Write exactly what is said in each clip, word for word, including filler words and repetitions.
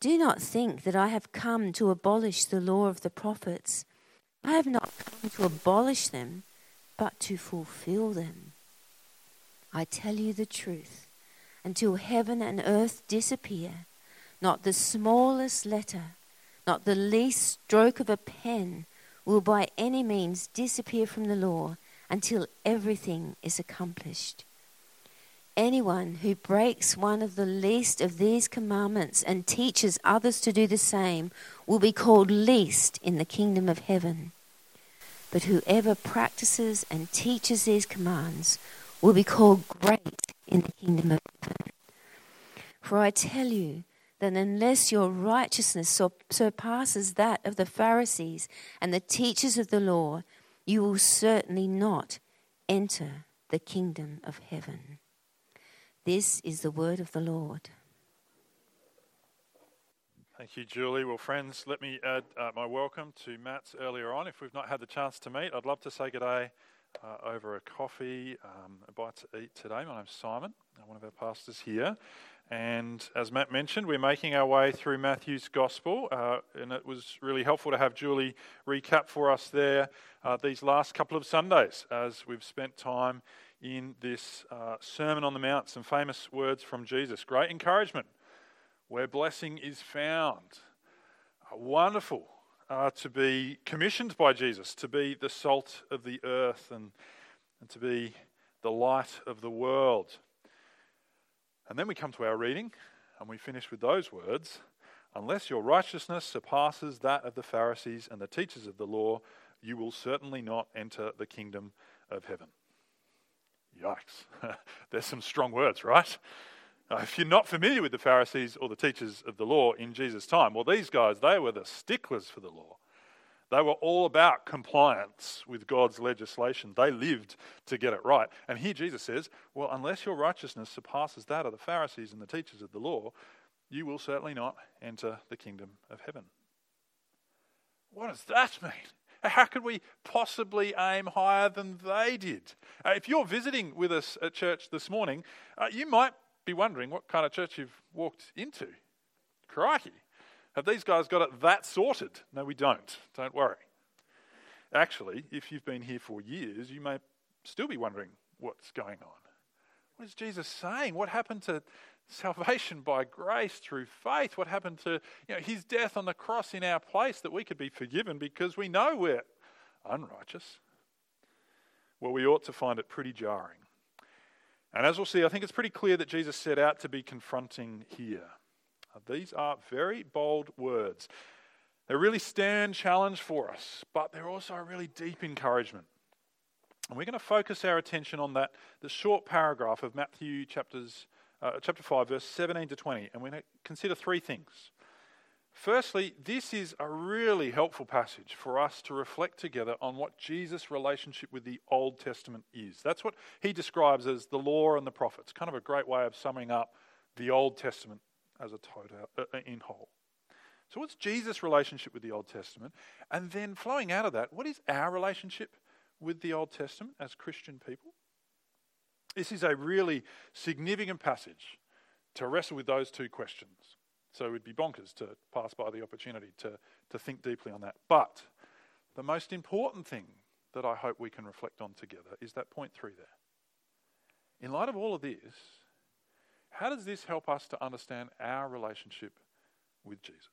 Do not think that I have come to abolish the law of the prophets. I have not come to abolish them, but to fulfill them. I tell you the truth, until heaven and earth disappear, not the smallest letter, not the least stroke of a pen will by any means disappear from the law until everything is accomplished. Anyone who breaks one of the least of these commandments and teaches others to do the same will be called least in the kingdom of heaven. But whoever practices and teaches these commands will be called great in the kingdom of heaven. For I tell you that unless your righteousness surpasses that of the Pharisees and the teachers of the law, you will certainly not enter the kingdom of heaven. This is the word of the Lord. Thank you, Julie. Well, friends, let me add uh, my welcome to Matt's earlier on. If we've not had the chance to meet, I'd love to say good day uh, over a coffee, um, a bite to eat today. My name's Simon, I'm one of our pastors here. And as Matt mentioned, we're making our way through Matthew's Gospel, uh, and it was really helpful to have Julie recap for us there uh, these last couple of Sundays as we've spent time in this uh, Sermon on the Mount, some famous words from Jesus. Great encouragement, where blessing is found. Uh, wonderful uh, to be commissioned by Jesus, to be the salt of the earth and, and to be the light of the world. And then we come to our reading, and we finish with those words, unless your righteousness surpasses that of the Pharisees and the teachers of the law, you will certainly not enter the kingdom of heaven. Yikes. There's some strong words, right? Uh, if you're not familiar with the Pharisees or the teachers of the law in Jesus' time, well, these guys, they were the sticklers for the law. They were all about compliance with God's legislation. They lived to get it right. And here Jesus says, well, unless your righteousness surpasses that of the Pharisees and the teachers of the law, you will certainly not enter the kingdom of heaven. What does that mean? How could we possibly aim higher than they did? Uh, if you're visiting with us at church this morning, uh, you might be wondering what kind of church you've walked into. Crikey. Have these guys got it that sorted? No, we don't. Don't worry. Actually, if you've been here for years, you may still be wondering what's going on. What is Jesus saying? What happened to salvation by grace through faith? What happened to you know, his death on the cross in our place that we could be forgiven because we know we're unrighteous? Well, we ought to find it pretty jarring. And as we'll see, I think it's pretty clear that Jesus set out to be confronting here. These are very bold words. They're a really stern challenge for us, but they're also a really deep encouragement. And we're going to focus our attention on that, the short paragraph of Matthew chapters, uh, chapter five, verse seventeen to twenty. And we're going to consider three things. Firstly, this is a really helpful passage for us to reflect together on what Jesus' relationship with the Old Testament is. That's what he describes as the law and the prophets, kind of a great way of summing up the Old Testament as a total, uh, in whole. So what's Jesus' relationship with the Old Testament? And then flowing out of that, what is our relationship with the Old Testament as Christian people? This is a really significant passage to wrestle with those two questions. So it would be bonkers to pass by the opportunity to, to think deeply on that. But the most important thing that I hope we can reflect on together is that point three there. In light of all of this, how does this help us to understand our relationship with Jesus?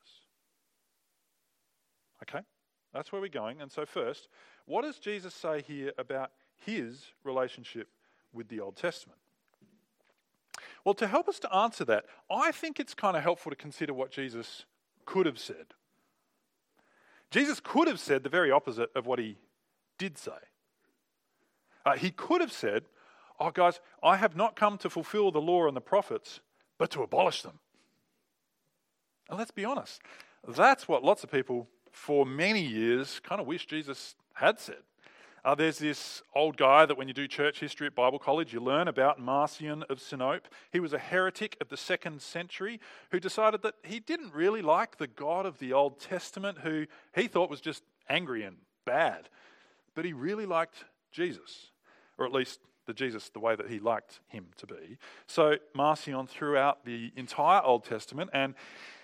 Okay, that's where we're going. And so first, what does Jesus say here about his relationship with the Old Testament? Well, to help us to answer that, I think it's kind of helpful to consider what Jesus could have said. Jesus could have said the very opposite of what he did say. Uh, he could have said, oh guys, I have not come to fulfill the law and the prophets, but to abolish them. And let's be honest, that's what lots of people for many years kind of wish Jesus had said. Uh, there's this old guy that when you do church history at Bible college, you learn about, Marcion of Sinope. He was a heretic of the second century who decided that he didn't really like the God of the Old Testament, who he thought was just angry and bad. But he really liked Jesus, or at least the Jesus the way that he liked him to be. So Marcion threw out the entire Old Testament, and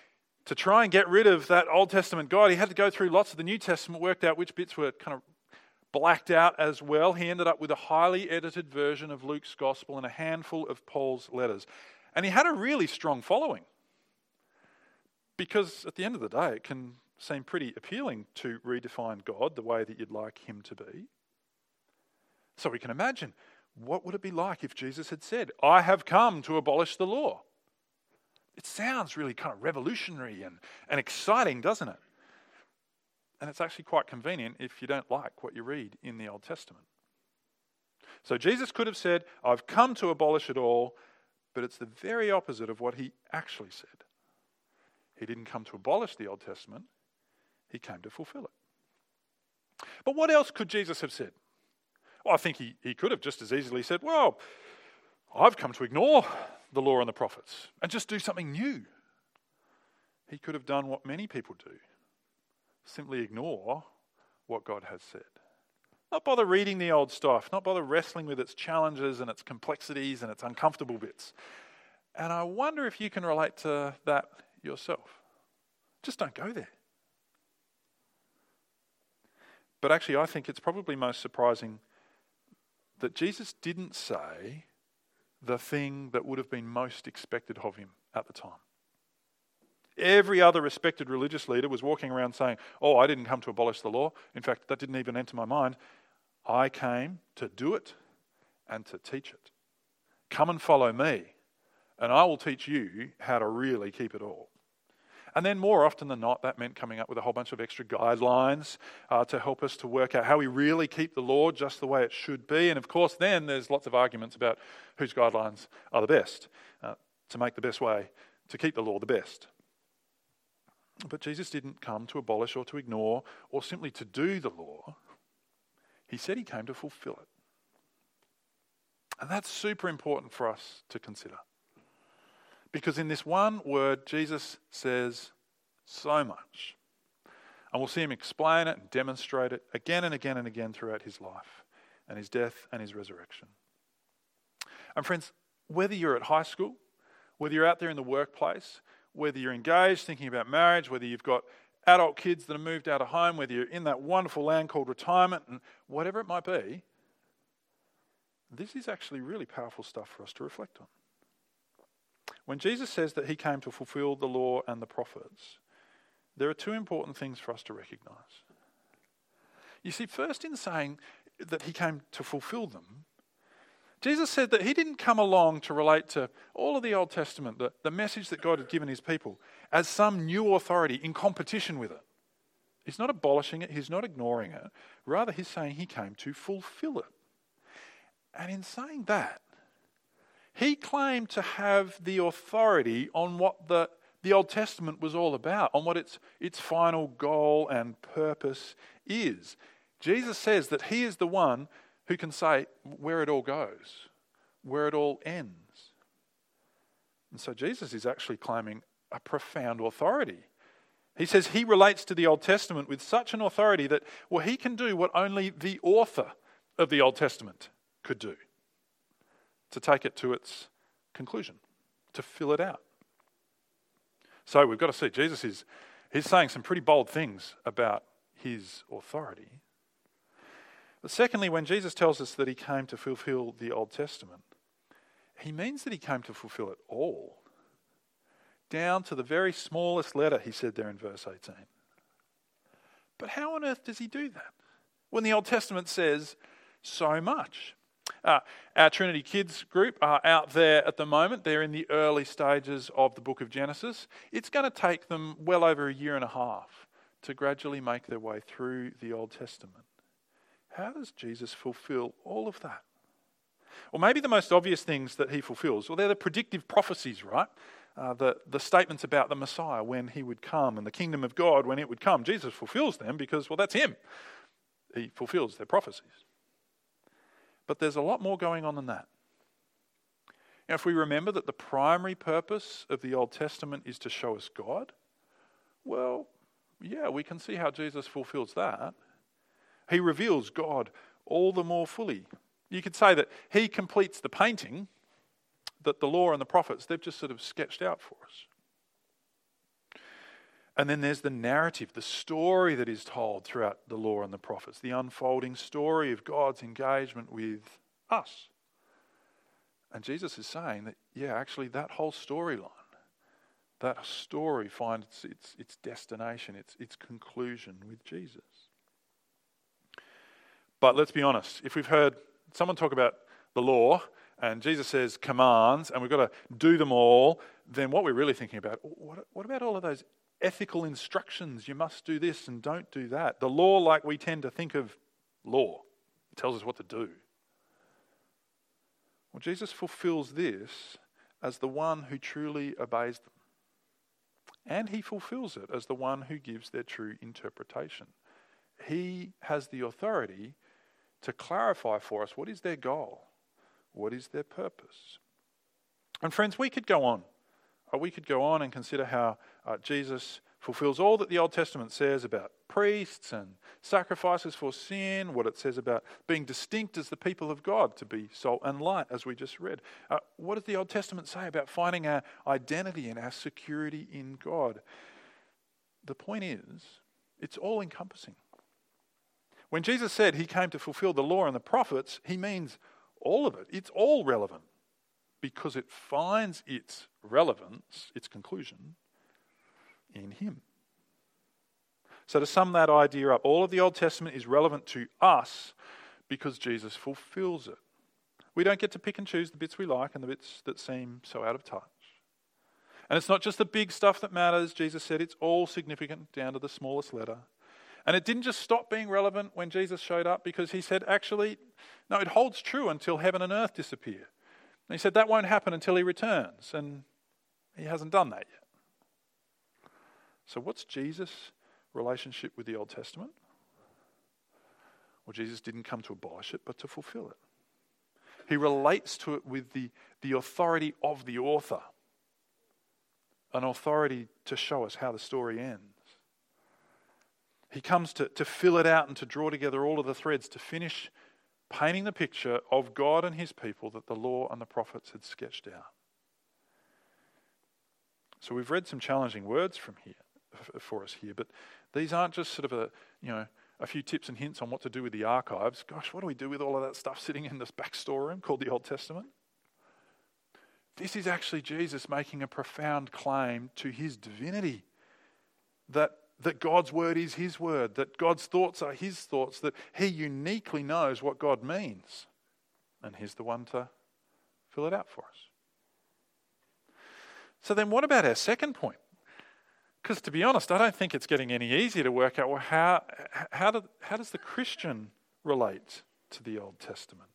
to try and get rid of that Old Testament God, he had to go through lots of the New Testament, worked out which bits were kind of blacked out as well. He ended up with a highly edited version of Luke's gospel and a handful of Paul's letters. And he had a really strong following. Because at the end of the day, it can seem pretty appealing to redefine God the way that you'd like him to be. So we can imagine, what would it be like if Jesus had said, I have come to abolish the law? It sounds really kind of revolutionary and, and exciting, doesn't it? And it's actually quite convenient if you don't like what you read in the Old Testament. So Jesus could have said, I've come to abolish it all, but it's the very opposite of what he actually said. He didn't come to abolish the Old Testament, he came to fulfill it. But what else could Jesus have said? Well, I think he, he could have just as easily said, well, I've come to ignore the law and the prophets and just do something new. He could have done what many people do. Simply ignore what God has said. Not bother reading the old stuff, not bother wrestling with its challenges and its complexities and its uncomfortable bits. And I wonder if you can relate to that yourself. Just don't go there. But actually, I think it's probably most surprising that Jesus didn't say the thing that would have been most expected of him at the time. Every other respected religious leader was walking around saying, oh, I didn't come to abolish the law. In fact, that didn't even enter my mind. I came to do it and to teach it. Come and follow me, and I will teach you how to really keep it all. And then more often than not, that meant coming up with a whole bunch of extra guidelines uh, to help us to work out how we really keep the law just the way it should be. And of course, then there's lots of arguments about whose guidelines are the best, uh, to make the best way to keep the law the best. But Jesus didn't come to abolish or to ignore or simply to do the law. He said he came to fulfill it. And that's super important for us to consider. Because in this one word, Jesus says so much. And we'll see him explain it and demonstrate it again and again and again throughout his life and his death and his resurrection. And friends, whether you're at high school, whether you're out there in the workplace, whether you're engaged, thinking about marriage, whether you've got adult kids that have moved out of home, whether you're in that wonderful land called retirement, and whatever it might be, this is actually really powerful stuff for us to reflect on. When Jesus says that he came to fulfill the law and the prophets, there are two important things for us to recognize. You see, first in saying that he came to fulfill them, Jesus said that he didn't come along to relate to all of the Old Testament, the, the message that God had given his people, as some new authority in competition with it. He's not abolishing it, he's not ignoring it. Rather, he's saying he came to fulfill it. And in saying that, he claimed to have the authority on what the, the Old Testament was all about, on what its, its final goal and purpose is. Jesus says that he is the one who can say where it all goes, where it all ends. And so Jesus is actually claiming a profound authority. He says he relates to the Old Testament with such an authority that, well, he can do what only the author of the Old Testament could do, to take it to its conclusion, to fill it out. So we've got to see, Jesus is he's saying some pretty bold things about his authority. But secondly, when Jesus tells us that he came to fulfill the Old Testament, he means that he came to fulfill it all. Down to the very smallest letter, he said there in verse eighteen. But how on earth does he do that when the Old Testament says so much? Uh, our Trinity Kids group are out there at the moment. They're in the early stages of the book of Genesis. It's going to take them well over a year and a half to gradually make their way through the Old Testament. How does Jesus fulfill all of that? Well, maybe the most obvious things that he fulfills, well, they're the predictive prophecies, right? Uh, the, the statements about the Messiah when he would come and the kingdom of God when it would come. Jesus fulfills them because, well, that's him. He fulfills their prophecies. But there's a lot more going on than that. Now, if we remember that the primary purpose of the Old Testament is to show us God, well, yeah, we can see how Jesus fulfills that. He reveals God all the more fully. You could say that he completes the painting that the law and the prophets, they've just sort of sketched out for us. And then there's the narrative, the story that is told throughout the law and the prophets, the unfolding story of God's engagement with us. And Jesus is saying that, yeah, actually that whole storyline, that story finds its, its destination, its, its conclusion with Jesus. But let's be honest, if we've heard someone talk about the law and Jesus says commands and we've got to do them all, then what we're really thinking about, what, what about all of those ethical instructions? You must do this and don't do that. The law, like we tend to think of law, it tells us what to do. Well, Jesus fulfills this as the one who truly obeys them. And he fulfills it as the one who gives their true interpretation. He has the authority to clarify for us what is their goal, what is their purpose. And friends, we could go on. Uh, we could go on and consider how uh, Jesus fulfills all that the Old Testament says about priests and sacrifices for sin, what it says about being distinct as the people of God, to be salt and light, as we just read. Uh, what does the Old Testament say about finding our identity and our security in God? The point is, it's all encompassing. When Jesus said he came to fulfill the law and the prophets, he means all of it. It's all relevant because it finds its relevance, its conclusion, in him. So to sum that idea up, all of the Old Testament is relevant to us because Jesus fulfills it. We don't get to pick and choose the bits we like and the bits that seem so out of touch. And it's not just the big stuff that matters. Jesus said it's all significant down to the smallest letter. And it didn't just stop being relevant when Jesus showed up, because he said, actually, no, it holds true until heaven and earth disappear. And he said that won't happen until he returns. And he hasn't done that yet. So what's Jesus' relationship with the Old Testament? Well, Jesus didn't come to abolish it, but to fulfill it. He relates to it with the, the authority of the author, an authority to show us how the story ends. He comes to, to fill it out and to draw together all of the threads to finish painting the picture of God and his people that the law and the prophets had sketched out. So we've read some challenging words from here for us here, but these aren't just sort of a, you know, a few tips and hints on what to do with the archives. Gosh, what do we do with all of that stuff sitting in this back storeroom called the Old Testament? This is actually Jesus making a profound claim to his divinity, that that God's word is his word, that God's thoughts are his thoughts, that he uniquely knows what God means. And he's the one to fill it out for us. So then what about our second point? Because to be honest, I don't think it's getting any easier to work out, well, how, how, do, how does the Christian relate to the Old Testament?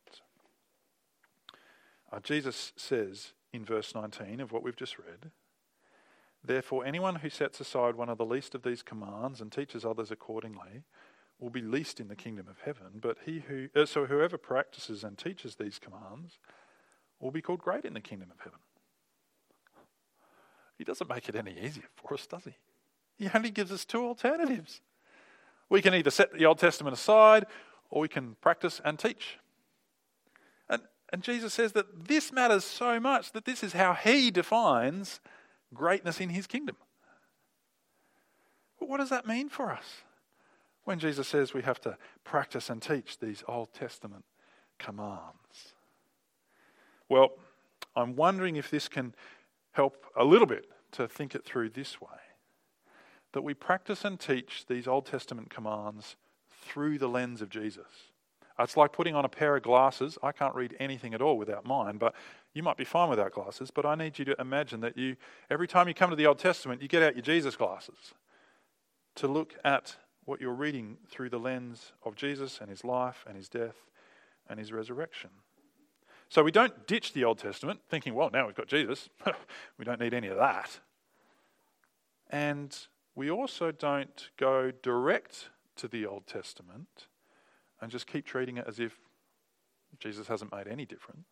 Uh, Jesus says in verse nineteen of what we've just read, therefore, anyone who sets aside one of the least of these commands and teaches others accordingly will be least in the kingdom of heaven. But he who, uh, so whoever practices and teaches these commands will be called great in the kingdom of heaven. He doesn't make it any easier for us, does he? He only gives us two alternatives. We can either set the Old Testament aside, or we can practice and teach. And, and Jesus says that this matters so much that this is how he defines greatness in his kingdom. But what does that mean for us when Jesus says we have to practice and teach these Old Testament commands? Well, I'm wondering if this can help a little bit to think it through this way, that we practice and teach these Old Testament commands through the lens of Jesus. It's like putting on a pair of glasses. I can't read anything at all without mine, but you might be fine without glasses. But I need you to imagine that you, every time you come to the Old Testament, you get out your Jesus glasses to look at what you're reading through the lens of Jesus and his life and his death and his resurrection. So we don't ditch the Old Testament thinking, well, now we've got Jesus. We don't need any of that. And we also don't go direct to the Old Testament and just keep treating it as if Jesus hasn't made any difference.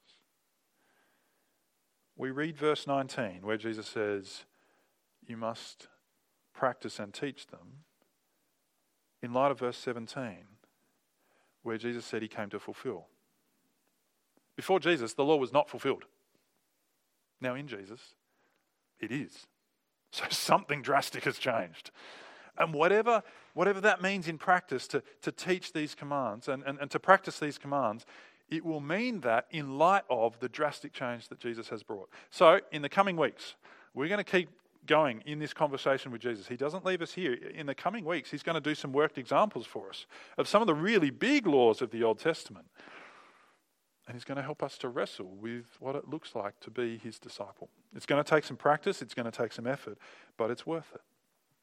We read verse nineteen where Jesus says, you must practice and teach them, in light of verse seventeen where Jesus said he came to fulfill. Before Jesus, the law was not fulfilled. Now in Jesus, it is. So something drastic has changed. And whatever whatever that means in practice to, to teach these commands and, and, and to practice these commands, it will mean that in light of the drastic change that Jesus has brought. So in the coming weeks, we're going to keep going in this conversation with Jesus. He doesn't leave us here. In the coming weeks, he's going to do some worked examples for us of some of the really big laws of the Old Testament. And he's going to help us to wrestle with what it looks like to be his disciple. It's going to take some practice, it's going to take some effort, but it's worth it.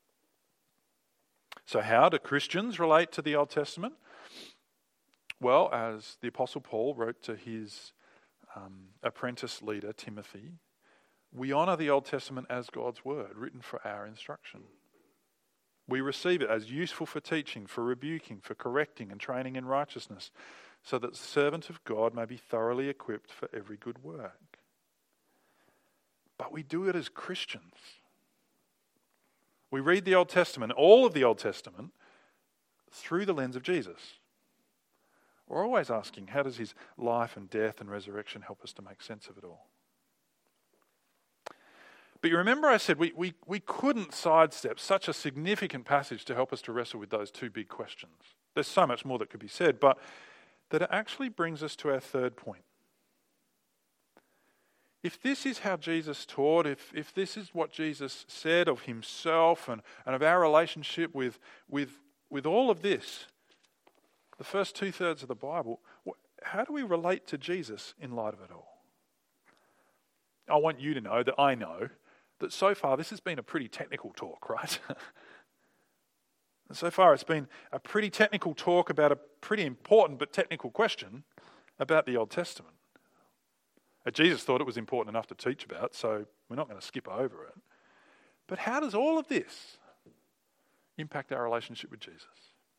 So how do Christians relate to the Old Testament? Well, as the Apostle Paul wrote to his um, apprentice leader, Timothy, we honour the Old Testament as God's word, written for our instruction. We receive it as useful for teaching, for rebuking, for correcting and training in righteousness, so that the servant of God may be thoroughly equipped for every good work. But we do it as Christians. We read the Old Testament, all of the Old Testament, through the lens of Jesus. We're always asking, how does his life and death and resurrection help us to make sense of it all? But you remember I said we, we, we couldn't sidestep such a significant passage to help us to wrestle with those two big questions. There's so much more that could be said, but that it actually brings us to our third point. If this is how Jesus taught, if, if this is what Jesus said of himself and, and of our relationship with, with, with all of this, the first two-thirds of the Bible, how do we relate to Jesus in light of it all? I want you to know that I know that so far this has been a pretty technical talk, right? So far it's been a pretty technical talk about a pretty important but technical question about the Old Testament. And Jesus thought it was important enough to teach about, so we're not going to skip over it. But how does all of this impact our relationship with Jesus?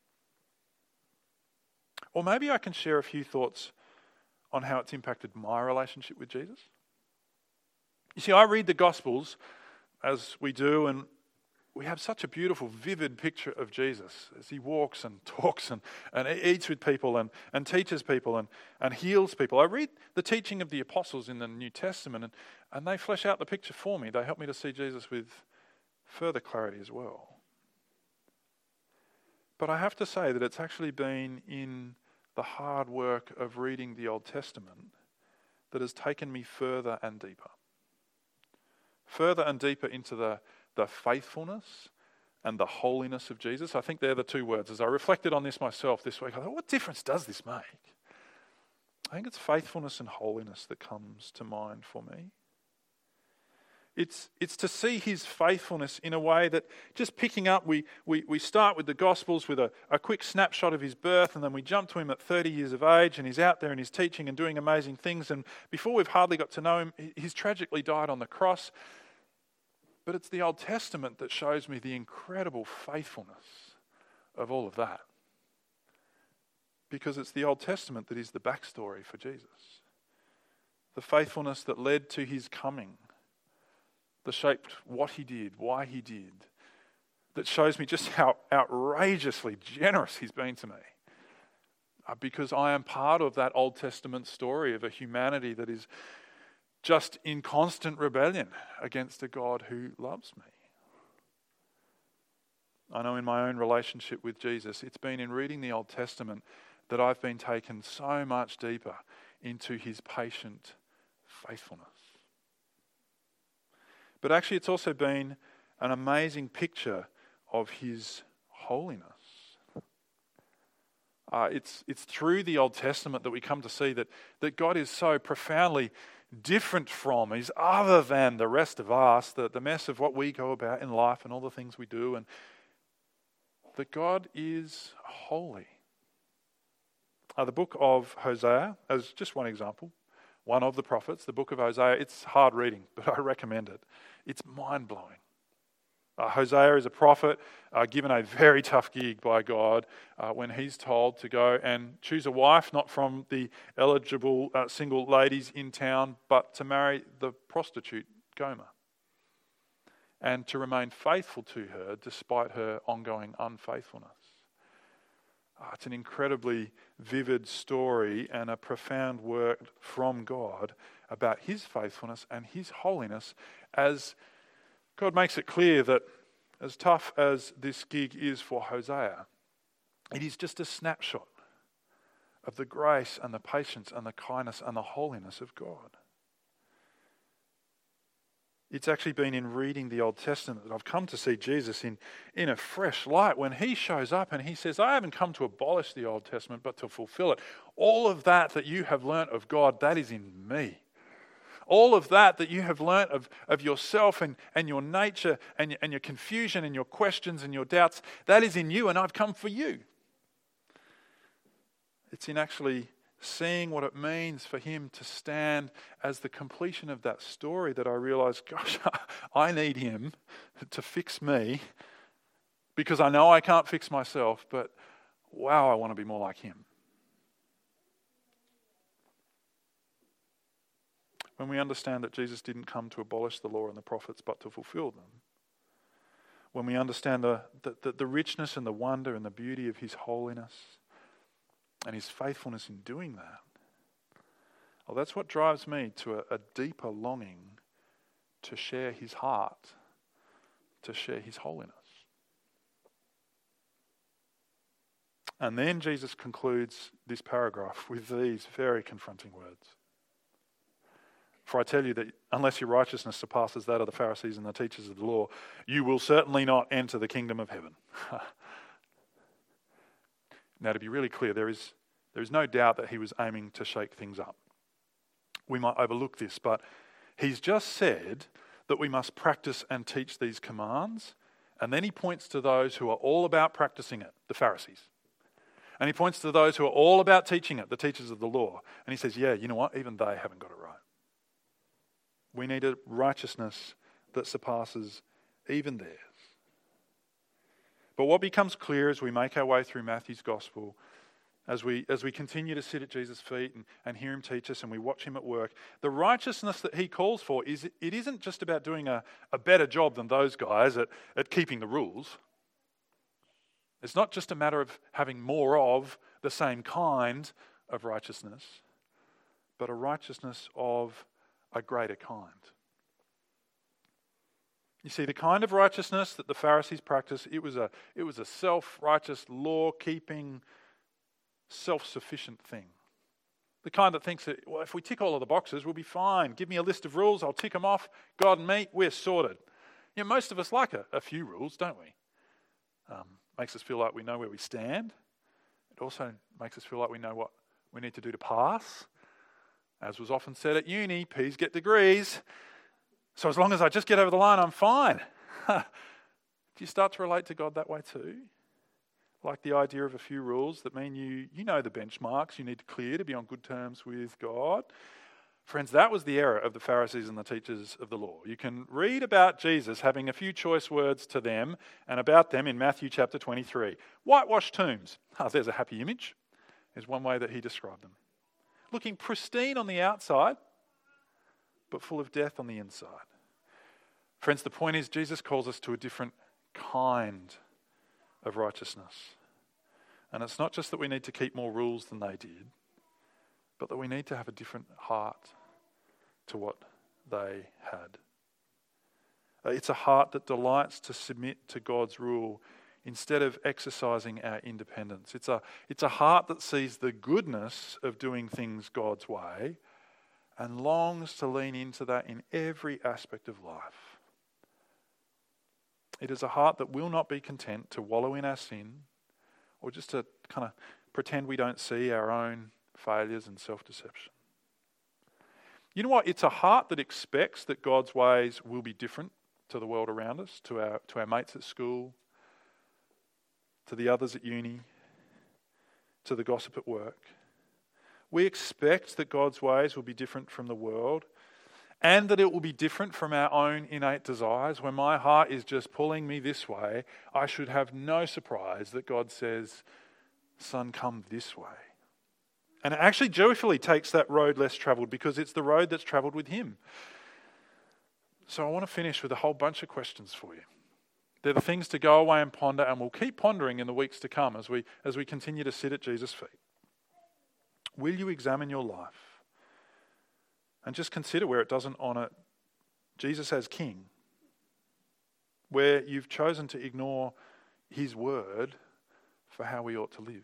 Or maybe I can share a few thoughts on how it's impacted my relationship with Jesus. You see, I read the Gospels as we do, and we have such a beautiful, vivid picture of Jesus as he walks and talks and, and eats with people and, and teaches people and, and heals people. I read the teaching of the apostles in the New Testament, and, and they flesh out the picture for me. They help me to see Jesus with further clarity as well. But I have to say that it's actually been in the hard work of reading the Old Testament that has taken me further and deeper. Further and deeper into the, the faithfulness and the holiness of Jesus. I think they're the two words. As I reflected on this myself this week, I thought, what difference does this make? I think it's faithfulness and holiness that comes to mind for me. It's it's to see his faithfulness in a way that, just picking up, we we, we start with the Gospels with a, a quick snapshot of his birth, and then we jump to him at thirty years of age, and he's out there and he's teaching and doing amazing things, and before we've hardly got to know him, he's tragically died on the cross. But it's the Old Testament that shows me the incredible faithfulness of all of that. Because it's the Old Testament that is the backstory for Jesus. The faithfulness that led to his coming, that shaped what he did, why he did, that shows me just how outrageously generous he's been to me. Uh, because I am part of that Old Testament story of a humanity that is just in constant rebellion against a God who loves me. I know in my own relationship with Jesus, it's been in reading the Old Testament that I've been taken so much deeper into his patient faithfulness. But actually it's also been an amazing picture of his holiness. Uh, it's, it's through the Old Testament that we come to see that, that God is so profoundly different from, he's other than the rest of us, the, the mess of what we go about in life and all the things we do, and that God is holy. Uh, the book of Hosea, as just one example, one of the prophets, the book of Hosea, it's hard reading, but I recommend it. It's mind-blowing. Uh, Hosea is a prophet uh, given a very tough gig by God uh, when he's told to go and choose a wife, not from the eligible uh, single ladies in town, but to marry the prostitute Gomer, and to remain faithful to her despite her ongoing unfaithfulness. Uh, it's an incredibly vivid story and a profound word from God about his faithfulness and his holiness as God makes it clear that as tough as this gig is for Hosea, it is just a snapshot of the grace and the patience and the kindness and the holiness of God. It's actually been in reading the Old Testament that I've come to see Jesus in, in a fresh light when he shows up and he says, I haven't come to abolish the Old Testament, but to fulfill it. All of that that you have learnt of God, that is in me. All of that that you have learnt of, of yourself and, and your nature and, and your confusion and your questions and your doubts, that is in you, and I've come for you. It's in actually seeing what it means for him to stand as the completion of that story that I realize, gosh, I need him to fix me because I know I can't fix myself, but wow, I want to be more like him. When we understand that Jesus didn't come to abolish the law and the prophets, but to fulfill them, when we understand the, the, the richness and the wonder and the beauty of his holiness, and his faithfulness in doing that, well, that's what drives me to a, a deeper longing to share his heart, to share his holiness. And then Jesus concludes this paragraph with these very confronting words. For I tell you that unless your righteousness surpasses that of the Pharisees and the teachers of the law, you will certainly not enter the kingdom of heaven. Now, to be really clear, there is, there is no doubt that he was aiming to shake things up. We might overlook this, but he's just said that we must practice and teach these commands, and then he points to those who are all about practicing it, the Pharisees. And he points to those who are all about teaching it, the teachers of the law. And he says, yeah, you know what? Even they haven't got it right. We need a righteousness that surpasses even theirs. But what becomes clear as we make our way through Matthew's gospel, as we as we continue to sit at Jesus' feet and, and hear him teach us and we watch him at work, the righteousness that he calls for, is it isn't just about doing a, a better job than those guys at, at keeping the rules. It's not just a matter of having more of the same kind of righteousness, but a righteousness of a greater kind. You see, the kind of righteousness that the Pharisees practiced, it was a it was a self-righteous, law-keeping, self-sufficient thing. The kind that thinks that, well, if we tick all of the boxes, we'll be fine. Give me a list of rules, I'll tick them off. God and me, we're sorted. You know, most of us like a, a few rules, don't we? Um, makes us feel like we know where we stand. It also makes us feel like we know what we need to do to pass. As was often said at uni, P's get degrees. So as long as I just get over the line, I'm fine. Do you start to relate to God that way too? Like the idea of a few rules that mean you you know the benchmarks you need to clear to be on good terms with God. Friends, that was the error of the Pharisees and the teachers of the law. You can read about Jesus having a few choice words to them and about them in Matthew chapter twenty-three. Whitewashed tombs. Oh, there's a happy image. Is one way that he described them. Looking pristine on the outside, but full of death on the inside. Friends, the point is Jesus calls us to a different kind of righteousness. And it's not just that we need to keep more rules than they did, but that we need to have a different heart to what they had. It's a heart that delights to submit to God's rule instead of exercising our independence. It's a, it's a heart that sees the goodness of doing things God's way and longs to lean into that in every aspect of life. It is a heart that will not be content to wallow in our sin or just to kind of pretend we don't see our own failures and self-deception. You know what? It's a heart that expects that God's ways will be different to the world around us, to our to our mates at school, to the others at uni, to the gossip at work. We expect that God's ways will be different from the world and that it will be different from our own innate desires. When my heart is just pulling me this way, I should have no surprise that God says, son, come this way. And it actually joyfully takes that road less travelled because it's the road that's travelled with him. So I want to finish with a whole bunch of questions for you. They're the things to go away and ponder, and we'll keep pondering in the weeks to come as we as we continue to sit at Jesus' feet. Will you examine your life and just consider where it doesn't honour Jesus as King? where you've chosen to ignore his word for how we ought to live?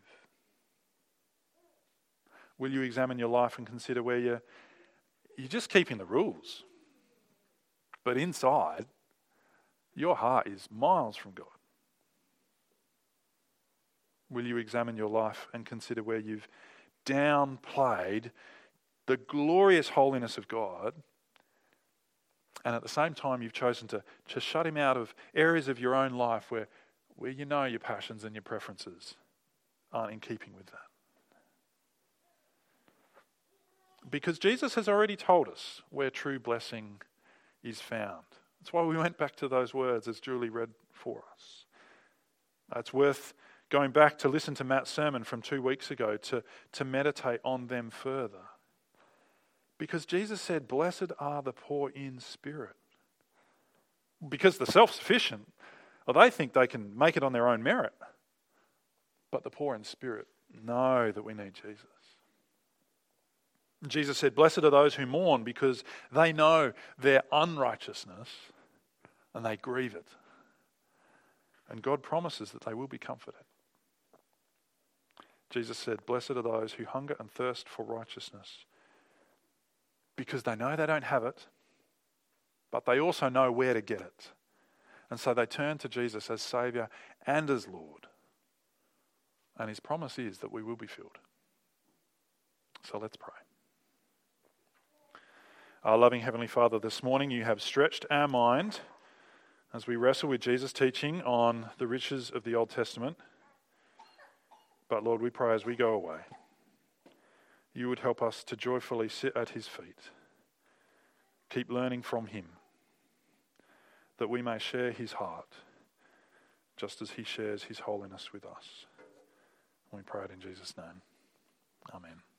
Will you examine your life and consider where you're, you're just keeping the rules, but inside, your heart is miles from God? Will you examine your life and consider where you've downplayed the glorious holiness of God, and at the same time you've chosen to, to shut him out of areas of your own life where, where you know your passions and your preferences aren't in keeping with that? Because Jesus has already told us where true blessing is found. That's why we went back to those words as Julie read for us. It's worth going back to listen to Matt's sermon from two weeks ago to, to meditate on them further. Because Jesus said, blessed are the poor in spirit. Because the self-sufficient, well, they think they can make it on their own merit. But the poor in spirit know that we need Jesus. Jesus said, blessed are those who mourn because they know their unrighteousness and they grieve it. And God promises that they will be comforted. Jesus said, blessed are those who hunger and thirst for righteousness because they know they don't have it, but they also know where to get it. And so they turn to Jesus as Saviour and as Lord. And his promise is that we will be filled. So let's pray. Our loving Heavenly Father, this morning you have stretched our mind as we wrestle with Jesus' teaching on the riches of the Old Testament. But Lord, we pray as we go away, you would help us to joyfully sit at his feet, keep learning from him, that we may share his heart, just as he shares his holiness with us. We pray it in Jesus' name. Amen.